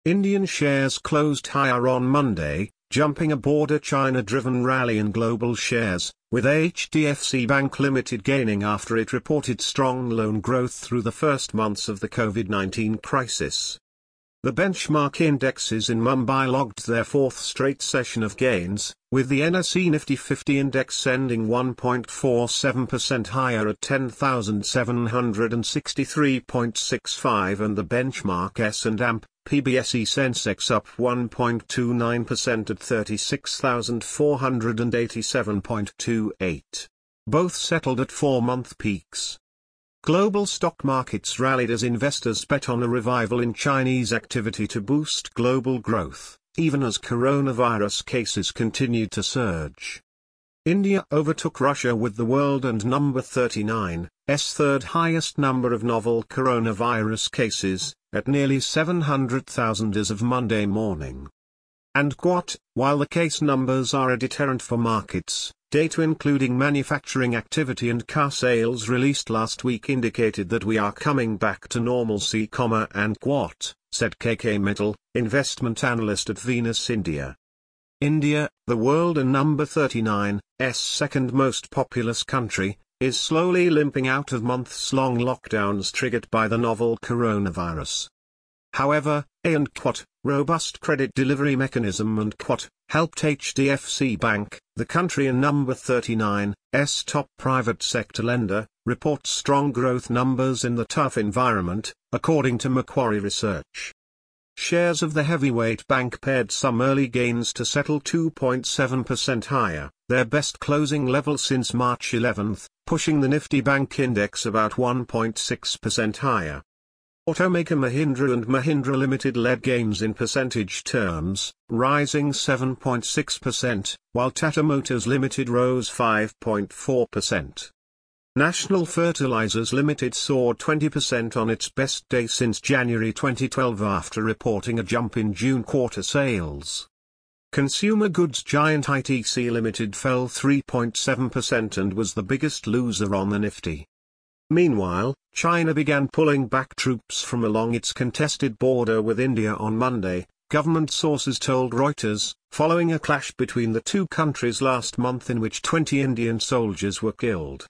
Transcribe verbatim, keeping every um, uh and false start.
Indian shares closed higher on Monday, jumping a border-China-driven rally in global shares, with H D F C Bank Limited gaining after it reported strong loan growth through the first months of the COVID nineteen crisis. The benchmark indexes in Mumbai logged their fourth straight session of gains, with the N S E Nifty fifty index ending one point four seven percent higher at ten thousand seven hundred sixty-three point six five and the benchmark S and P B S E Sensex up one point two nine percent at thirty-six thousand four hundred eighty-seven point two eight. Both settled at four-month peaks. Global stock markets rallied as investors bet on a revival in Chinese activity to boost global growth, even as coronavirus cases continued to surge. India overtook Russia with the world and number thirty-nine's third highest number of novel coronavirus cases, at nearly seven hundred thousand as of Monday morning. And what, while the case numbers are a deterrent for markets, data including manufacturing activity and car sales released last week indicated that we are coming back to normalcy, and what, said K K Mittal, investment analyst at Venus India. India, the world and number thirty-nine's second most populous country, is slowly limping out of months-long lockdowns triggered by the novel coronavirus. However, A and Quat, robust credit delivery mechanism and Quat, helped H D F C Bank, the country and number thirty-nine's top private sector lender, report strong growth numbers in the tough environment, according to Macquarie Research. Shares of the heavyweight bank paired some early gains to settle two point seven percent higher, their best closing level since March eleventh, pushing the Nifty Bank Index about one point six percent higher. Automaker Mahindra and Mahindra Limited led gains in percentage terms, rising seven point six percent, while Tata Motors Limited rose five point four percent. National Fertilizers Limited soared twenty percent on its best day since January twenty twelve after reporting a jump in June quarter sales. Consumer goods giant I T C Limited fell three point seven percent and was the biggest loser on the Nifty. Meanwhile, China began pulling back troops from along its contested border with India on Monday, government sources told Reuters, following a clash between the two countries last month in which twenty Indian soldiers were killed.